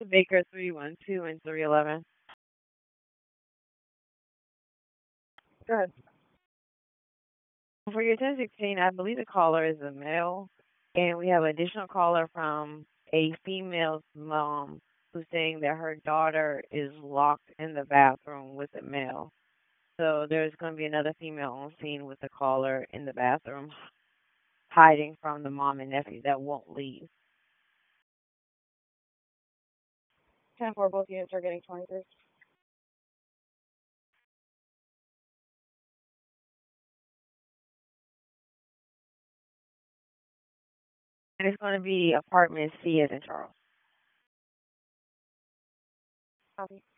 Baker 312 and 311. Go ahead. For your 1016, I believe the caller is a male, and we have an additional caller from a female's mom who's saying that her daughter is locked in the bathroom with a male. So there's going to be another female on scene with the caller in the bathroom, hiding from the mom and nephew that won't leave. 10-4, both units are getting 23. And it's going to be apartment C as in Charles. Copy.